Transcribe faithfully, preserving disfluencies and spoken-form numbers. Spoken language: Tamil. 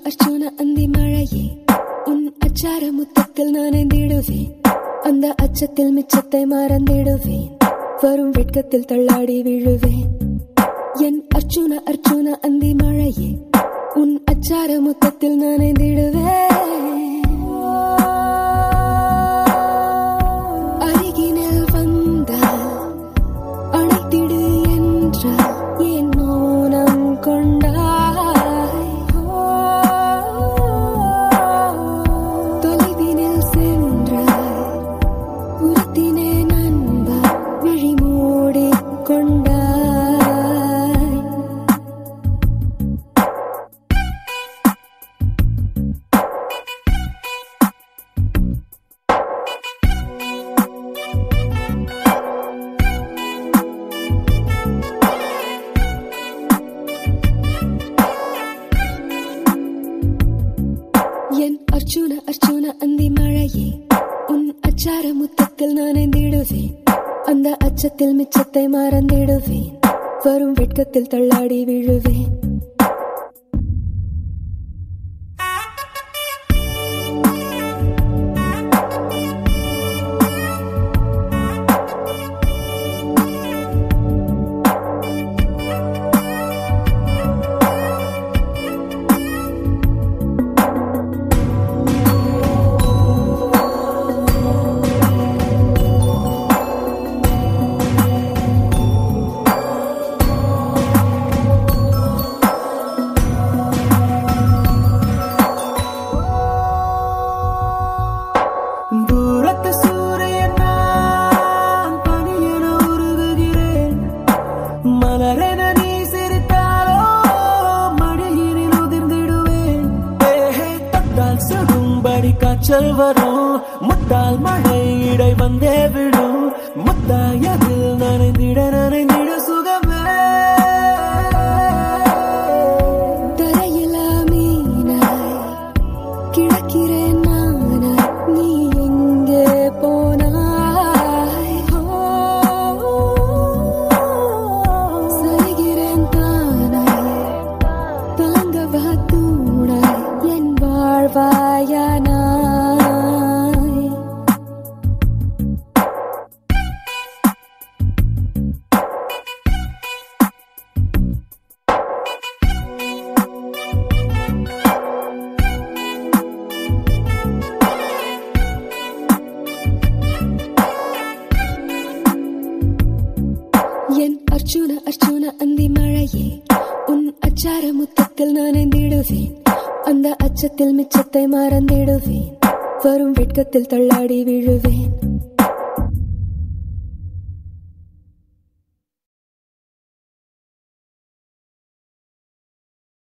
அர்ச்சூன அந்தி மழையே உன் அச்சார முத்தத்தில் நனைந்திடுவேன். அந்த அச்சத்தில் மிச்சத்தை மறந்திடுவேன். வரும் வெட்கத்தில் தள்ளாடி விழுவேன். என் அர்ச்சூன அர்ச்சூன அந்தி மழையே உன் அச்சார முத்தத்தில் நனைந்திடுவேன். அருகினில் வந்தால் அணைத்திடு என்றால் என் மௌனம் கொண்டாய். தொலைவினில் சென்றாய் உரத்தினே நண்பா விழி மூடி கொண்டாய். என் அர்ச்சூன அர்ச்சூன அந்தி மழையே உன் அச்சார முத்தத்தில் நனைந்திடுவேன். அந்த அச்சத்தில் மிச்சத்தை மறந்திடுவேன். வரும் வெட்கத்தில் தள்ளாடி விழுவேன். தூரத்து சூரியன் நான் பனியென உருகுகிறேன். மலரென நீ சிரித்தாலோ மடியினில் உதிர்ந்திடுவேன். தொட்டால் சுடும்படி காய்ச்சல் வரும். முட்டால் மழை இடை வந்தே விடும். முத்தாயதில் நனைந்திட நனைந்திட சுகமே. தரையில மீனாய் கிடக்கிறேன் நானாய் நீ எங்கே போனாய். சரிகிறேன் தானாய் தாங்கவா தூணாய் என் வாழ்வாயானாய். என் அர்ச்சூன அர்ச்சூன அந்தி மழையே உன் அச்சார முத்தத்தில் நனைந்திடுவேன். அந்த அச்சத்தில் மிச்சத்தை மறந்திடுவேன். வரும் வெட்கத்தில் தள்ளாடி விழுவேன்.